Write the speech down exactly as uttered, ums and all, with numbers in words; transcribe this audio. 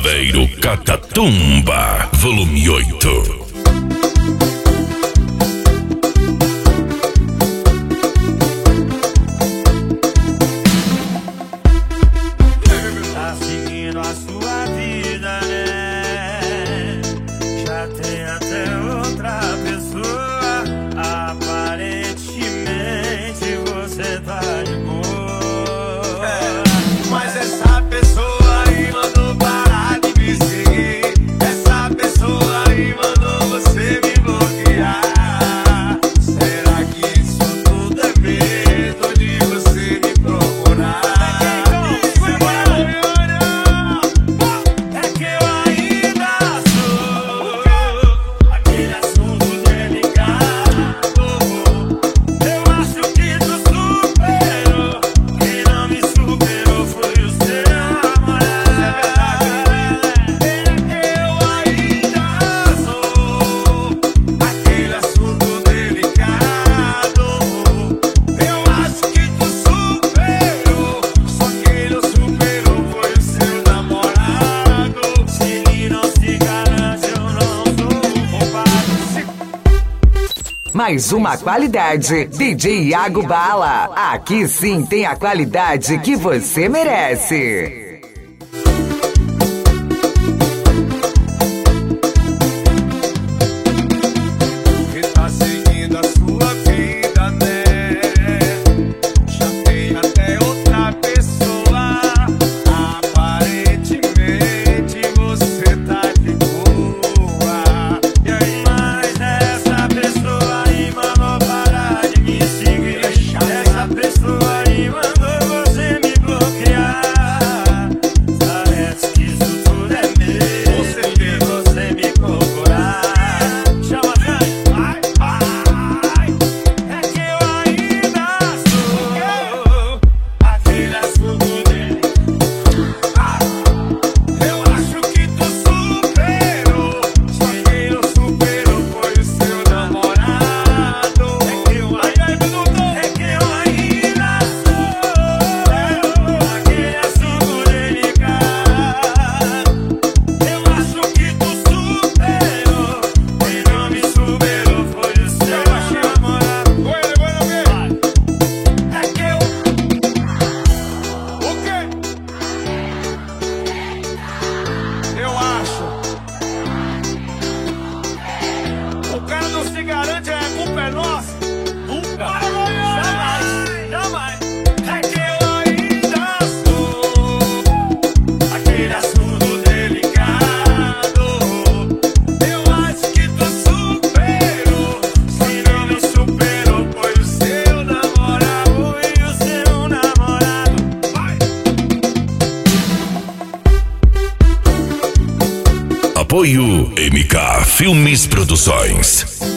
Saveiro Catatumba, volume oito. Tá seguindo a sua vida, né? Já tem até outra pessoa. Aparentemente você tá de boa, é, mas essa pessoa aí mandou parar de me seguir. Essa pessoa aí mandou você me bloquear. Será que isso tudo é medo de você me procurar? Mais uma qualidade, D J Iago Bala. Aqui sim tem a qualidade que você merece. Apoio M K Filmes Produções.